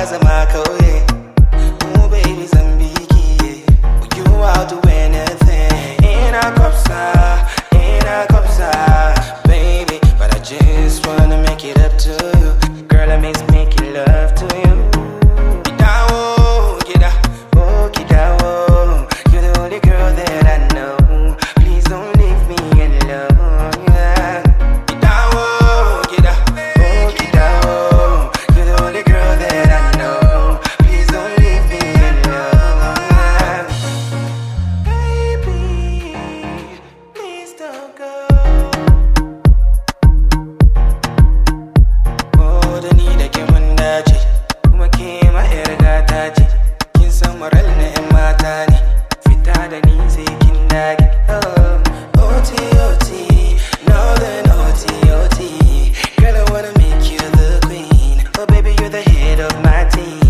zama kauye. Oh baby Zambiki, you I'll do anything. In a copsa, baby. But I just wanna make it up to you. Girl, I miss making love to you. You're the only girl that I know. Please don't leave me alone. You're the only girl that I know. Please don't leave me alone. Baby, please don't go. Oh, da ni da ke mun dace, kuma ke ma 'yar gata ce. Kin san moral na 'yan mata ne, fita da ni sai kin dage. OT, OT, no then OT, OT. Girl, I wanna make you the queen. Oh baby, you're the head of my team.